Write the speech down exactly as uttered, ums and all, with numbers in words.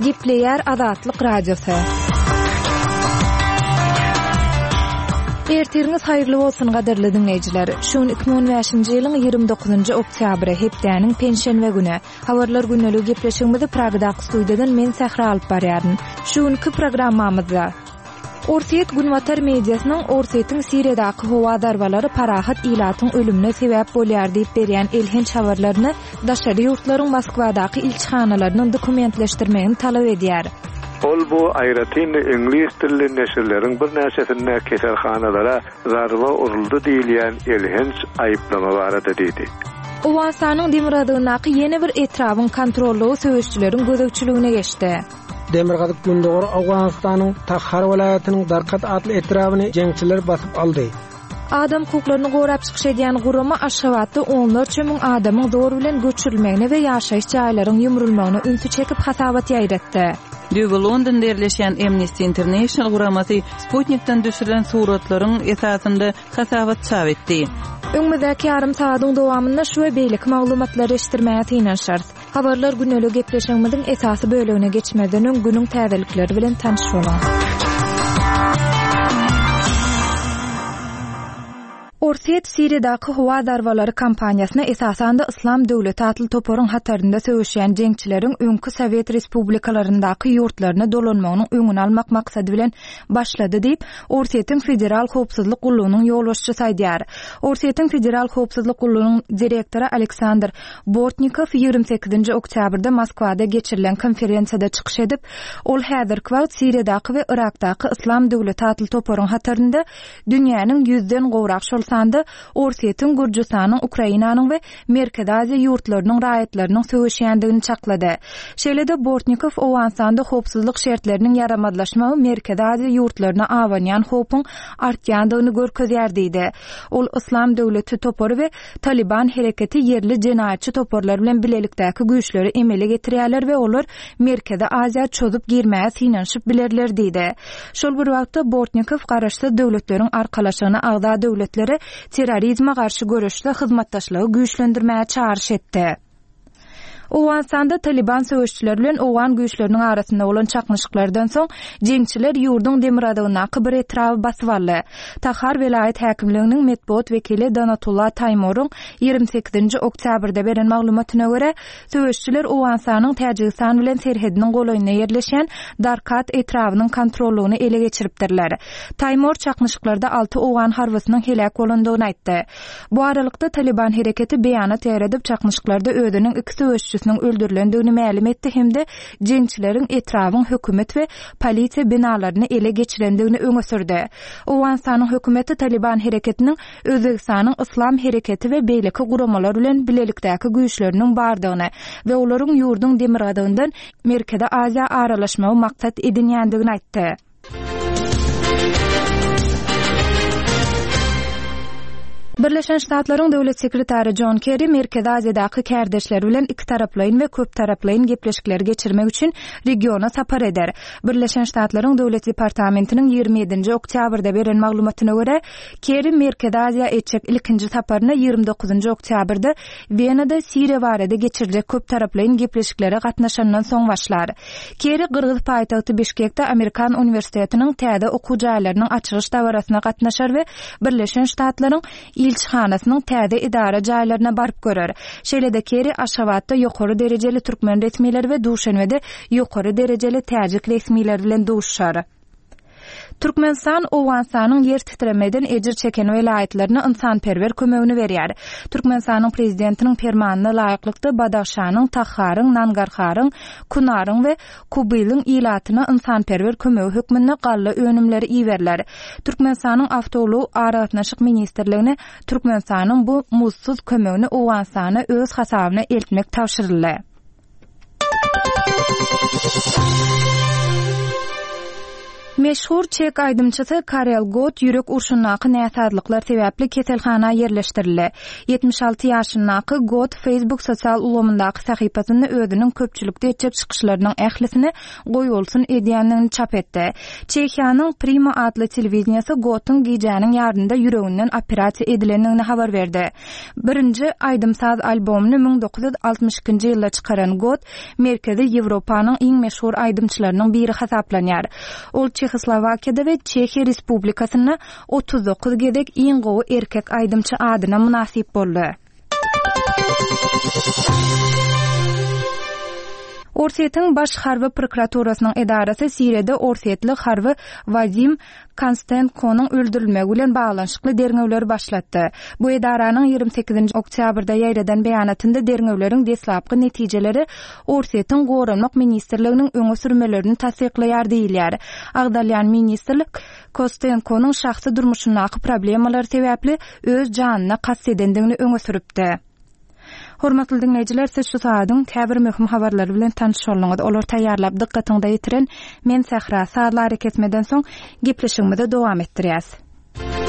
Gepleýär Azatlyk Radiosu. Ertiriniz haýyrly bolsun gaderli dinleýijiler. Şuň iki bin on beşinji ýylyň ýygrimi dokuzunjy oktýabry hepdäniň penşenwe güni. Habarlar günnelik gepleşigimizde Pragada studiýadan men Sahra alyp barýaryn. Şuňky programmamyzda Orset Günwatar mediasynyň Orsetin Siriýadaky howa darbalary parahat ilatyň ölümine sebäp bolýar diýip berýän elhinç habarlaryny daşary ýurtlaryň Moskwadaky ilçihanalarynın dokumentleşdirmegini talap edýär. Ol bu aýratyn ingliz tilli neşirleriň bir näçesine keserhanalara zarba uruldy diýilýän elhinç aýyplama barada diýdi. Owensanyň Demirgazyňdaky ýene bir etrawyň kontrollugy söwüşçüleriň gözegçiligine geçdi. Demirgazyk gündogor Awganistanyň Takhar welaýatynyň Darqat adly etrawyny jeňçiler basyp aldy. Adam hukuklaryny gorap çykyş edýän gurama Aşgabatda onlarça müň adamyň zor bilen göçürilmegine we ýaşaýyş jaýlarynyň ýumrulmagyna ünsü çekip hasabat ýaýratdy. Düýbi Londonda ýerleşen Amnesty International guramasy Sputnikden düşürilen suratlaryň esasynda hasabat çap etdi. Öňmüzdäki ýarym saatyň dowamynda şu we beýlik maglumatlary eşitdirmäge tyňanşar. Habarlar günnelik gepleşigimiziň esasy bölegine geçmeden öň günüň täzelikleri bilen tanış bolan. Orset Siriýadaky howa darbalary kampaniýasyna esasanda Islam döwleti atly toporyň hatarynda söwüşýän jeňçileriň öňkü Sowet respublikalaryndaky ýurtlaryny dolanmagynyň öňüni almak maksady bilen başlady diýip Orsetiň Federal Howpsuzlyk Gullugynyň ýolbaşçysy aýdýar. Orsetiň Federal Howpsuzlyk Gullugynyň direktory Aleksandr Bortnikov ýygrimi sekizinji oktýabrda Moskwada geçirilen konferensiýada çykyş edip, ol häzirki wagt Siriýadaky we Irakdaky Islam döwleti atly toporyň hatarynda dünýäniň ýüzden gowrak şol Orsetin, Gürjistanyň, Ukrainanyň we Merkezi Aziýa ýurtlarynyň raýatlarynyň söwüşýändigini çaklady. Şeýlede Bortnikov Owensanda howpsuzlyk şertleriniň ýaramadlaşmagy Merkezi Aziýa ýurtlaryna awanýan howpyň artýandygyny görkezýär diýdi. Ol Islam döwleti topory we Taliban hereketi ýerli jenaýatçy toporlar bilen bilelikdäki güýçleri emele getirýärler we olar Merkezi Aziýa çözup girmäge synanyşyp bilerler diýdi. Şol bir wagtda Bortnikov garaşdy döwletleriň arkalaşygyna agza döwletlere terrorizme karşı görüşde hyzmatdaşlygy güýçlendirmäge çağrış etdi. Owensanda Taliban söwüşçüleri bilen Owan güýçleriniň arasynda bolan çaknyşyklardan soň jeňçiler ýurdun Demirgazyňdaky bir etrawy basyp aldy. Takhar welaýat häkimliginiň medbuat wekili Danatullah Taymoryň ýygrimi sekizinji oktýabrda beren maglumatyna görä, söwüşçüler Owensanyň Täjikistan bilen serhediniň golaýyna ýerleşen Darqat etrawynyň kontrollugyny ele geçiripdirler. Taymor çaknyşyklarda alty Owan harbysynyň helak bolandygyny aýtdy. Bu aralykda Taliban hereketi beýanat ýaradip çaknyşyklarda özüniň iki söwüşçüsiniň öldürilendigini ma'lum etdi hemde jeňçileriň etrawyň hökümet we polisiýa binalaryny ele geçirendigini öňe sürdi. Owensanyň hökümeti Taliban hereketiniň Özbekistanyň Islam hereketi we beýleki guramalar bilen bilelikdäki güýçleriniň bardygyny we olaryň ýurdun Demirgazyňdan Merkezi Aziýa aralaşmagy maksat edinýändigini aýtdy. Birleşen Ştatlaryň döwlet sekretary John Kerry Merkezi Aziýadaky kärdeşleri bilen iki taraplaýyn we köp taraplaýyn gepleşikler geçirmek üçin regiona sapar eder. Birleşen Ştatlaryň döwlet departamentiniň ýygrimi ýedinji oktýabrda beren maglumatyna görä, Kerry Merkezi Aziýa etjek ilkinji saparyna ýygrimi dokuzunjy oktýabrda Wienada Siriýa barada geçiriljek köp taraplaýyn gepleşiklere gatnaşandan soň başlar. Kerry Gyrgyz paýtagty Bişkekde Amerikan Uniwersitetiniň täze okuw jaýlarynyň açylyş dawrasyna gatnaşar we Birleşen Ştatlaryň ilçihanasynyň täze idara jaýlaryna baryp görer. Şeýlede Kerry Aşgabatda ýokary derejeli türkmen resmileri we Duşanbede ýokary derejeli täjik resmileri bilen duşşar. Türkmenistan Owensanyň ýer titremeden ejir çeken welaýatlaryna insanperwer kömegini berýär. Türkmenistanyň prezidentiniň fermanyna laýyklykda Badaxşanyň, Taxharyň, Nangarharyň, Kunaryň we Kubylyň ilatyna insanperwer kömegi hökmünde galla önümleri iýerler. Türkmenistanyň awtowluw aragatnaşyk ministrligine Türkmenistanyň bu muzsuz kömegini Owensana öz hasabyna eltmek tapşyryldy. Meşhur Çek aydymçysy Karel Gott ýürek urşunnaky näsadlyklar sebäpli keselhana ýerleşdirildi. yetmiş alty ýaşyndaky Gott Facebook sosial ulamyndaky sahypasyny özüniň köpçülükde etjek çykyşlarynyň ählisini goýulsyn edýändigini çap etdi. Çekiýanyň Prima adly telewizionyasy Gott'un giýjäniň ýardynda ýüreginden operasiýa edilendigini habar berdi. Birinji aydymsaz albomyny ming dokuz yüz altmış ikinji ýylda çykaran Gott Merkezi Ýewropanyň iň meşhur aydymçylarynyň biri hasaplanýar. Ol Çehoslovakiýada we Çekiýa Respublikasyna otuz dokuz gedek iň gowy erkek aydymçy adyna munasip boldy. Orsetň baş harby prokuraturasynyň edarasy Siriýada Orsetli harby Vazim Konstantkowyň öldürilmegi bilen baglanşykly derňewler başlatdy. Bu edaranyň ýygrimi sekizinji oktýabrda ýaýradan beýanatynda derňewleriň deslapky netijeleri Orsetň Gorunmak ministrliginiň öňe sürmelerini tasdiklaýar diýilýär. Agdalýan ministrlik Konstantkowyň şahsy durmuşyndaky problemler sebäpli öz janyna kast edendigini öňe süripdi. Hormatly dinleyijiler, siz şu saatyň käbir möhüm habarlary bilen tanışýarlyňyz. Olar taýýarlap dikkatiňizde ýetiren men Sahra. Saatlar kesmeden soň gepleşigimizi dowam etdirýäs.